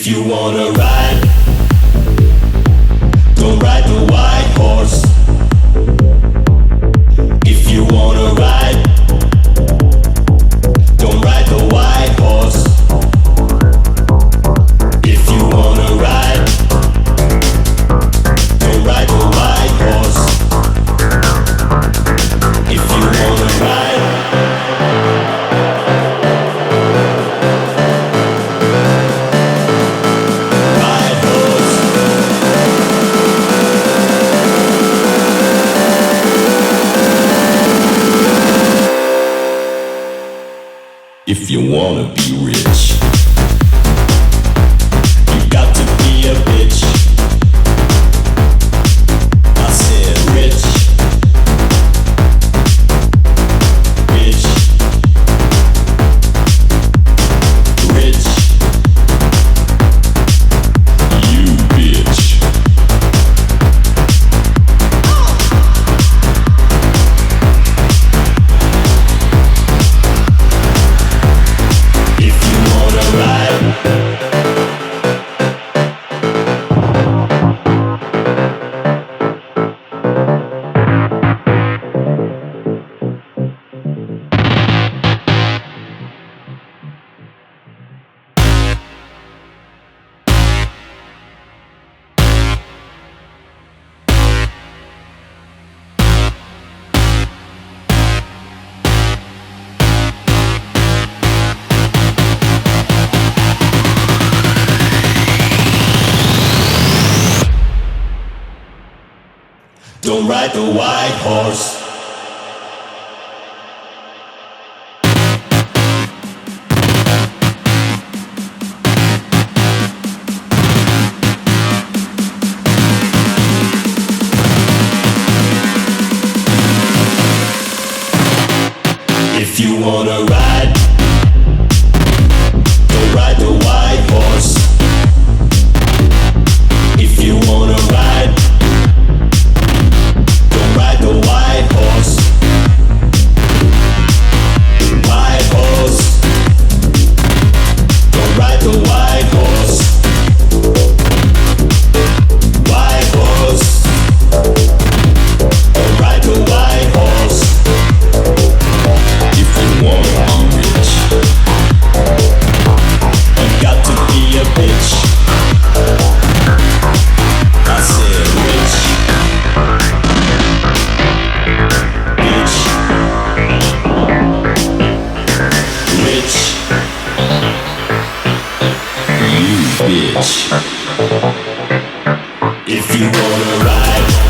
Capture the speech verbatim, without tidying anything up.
If you wanna ride, don't ride the white horse. If you wanna ride, don't ride the white horse. If you wanna ride, don't ride the white horse. If you wanna ride, white horse. If you wanna be rich, you got to be a bitch. I said rich, bitch, rich, you bitch. If you wanna ride, don't ride the white horse. If you wanna ride, don't ride the white horse. If you wanna ride, don't ride the white horse. White horse. Don't ride the white horse. White horse. Don't ride the white horse. If you wanna be rich, you got to be a bitch. I said rich, bitch, rich, you bitch. If you wanna ride,